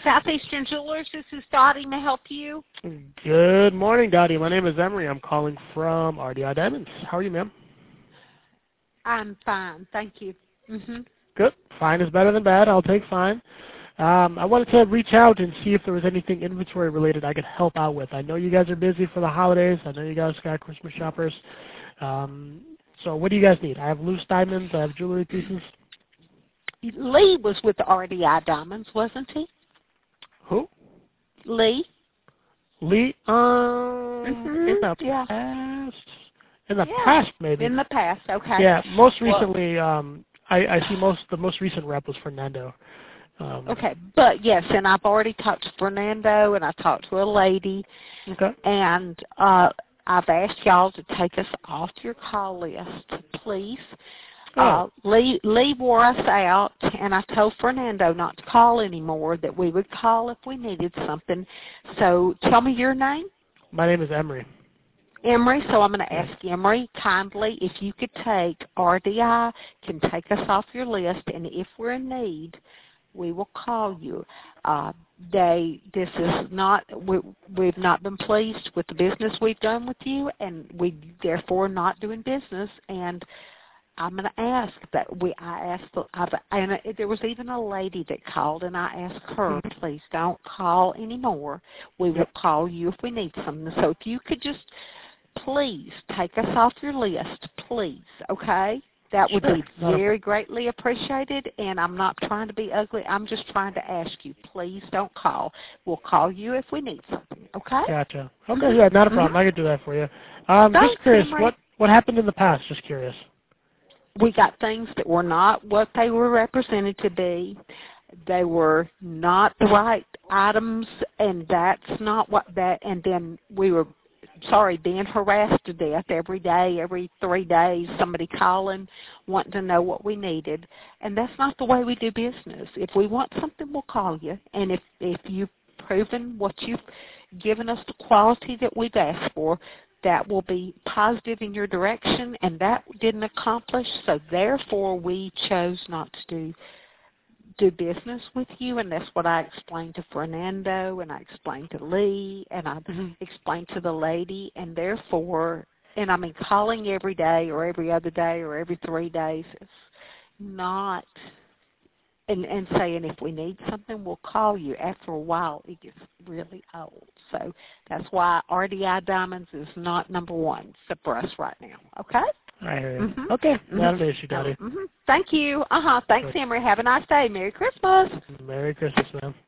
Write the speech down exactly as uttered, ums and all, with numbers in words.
Southeastern Jewelers. This is Dottie. May I help you? Good morning, Dottie. My name is Emery. I'm calling from R D I Diamonds. How are you, ma'am? I'm fine. Thank you. Mm-hmm. Good. Fine is better than bad. I'll take fine. Um, I wanted to reach out and see if there was anything inventory related I could help out with. I know you guys are busy for the holidays. I know you guys got Christmas shoppers. Um, so what do you guys need? I have loose diamonds. I have jewelry pieces. Lee was with R D I Diamonds, wasn't he? Who? Lee. Lee? Um, mm-hmm. in the yeah. past. In the yeah. past, maybe. In the past, okay. Yeah, most recently, well, um, I, I see most the most recent rep was Fernando. Um, okay, but yes, and I've already talked to Fernando, and I talked to a lady, okay. and uh, I've asked y'all to take us off your call list, please. Oh. Uh, Lee, Lee wore us out, and I told Fernando not to call anymore, that we would call if we needed something. So tell me your name. My name is Emery. Emery, so I'm going to ask Emery kindly if you could take R D I, can take us off your list, and if we're in need, we will call you. Uh, they, this is not, we, we've not been pleased with the business we've done with you, and we therefore not doing business, and I'm going to ask that we, I asked, I've, and there was even a lady that called, and I asked her, please don't call anymore. We will call you if we need something. So if you could just please take us off your list, please, okay? That would Sure. be very greatly appreciated, and I'm not trying to be ugly. I'm just trying to ask you, please don't call. We'll call you if we need something, okay? Gotcha. Okay, yeah, not a problem. Mm-hmm. I could do that for you. Um, Thanks, just curious, Emery. what, what happened in the past? Just curious. We got things that were not what they were represented to be. They were not the right items, and that's not what that, and then we were, sorry, being harassed to death every day, every three days, somebody calling, wanting to know what we needed. And that's not the way we do business. If we want something, we'll call you. And if, if you've proven what you've given us the quality that we've asked for, that will be positive in your direction, and that didn't accomplish, so therefore we chose not to do do business with you, and that's what I explained to Fernando, and I explained to Lee, and I mm-hmm. explained to the lady, and therefore, and I mean calling every day or every other day or every three days is not, and, and saying if we need something, we'll call you. After a while, it gets really old. So that's why R D I Diamonds is not number one for us right now, okay? I hear you. Mm-hmm. Okay, mm-hmm. not an issue, Dottie. Mm-hmm. Thank you. Uh-huh. Thanks, Emery. Have a nice day. Merry Christmas. Merry Christmas, ma'am.